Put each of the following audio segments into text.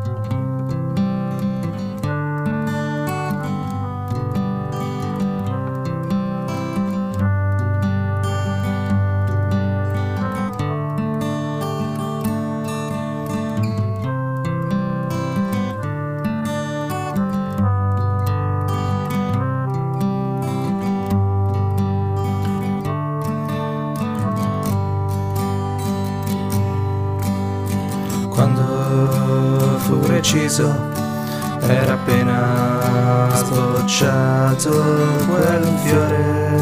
Quando fu reciso era appena sbocciato quel fiore.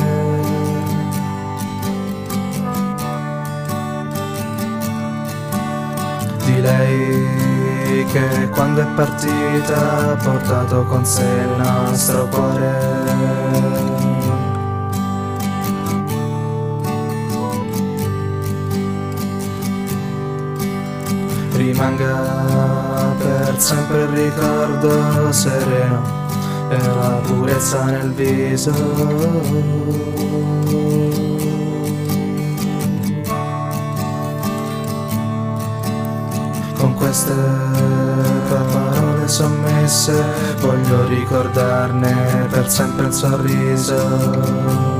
Di lei che quando è partita ha portato con sé il nostro cuore. Rimanga per sempre il ricordo sereno e la purezza nel viso. Con queste parole sommesse voglio ricordarne per sempre il sorriso.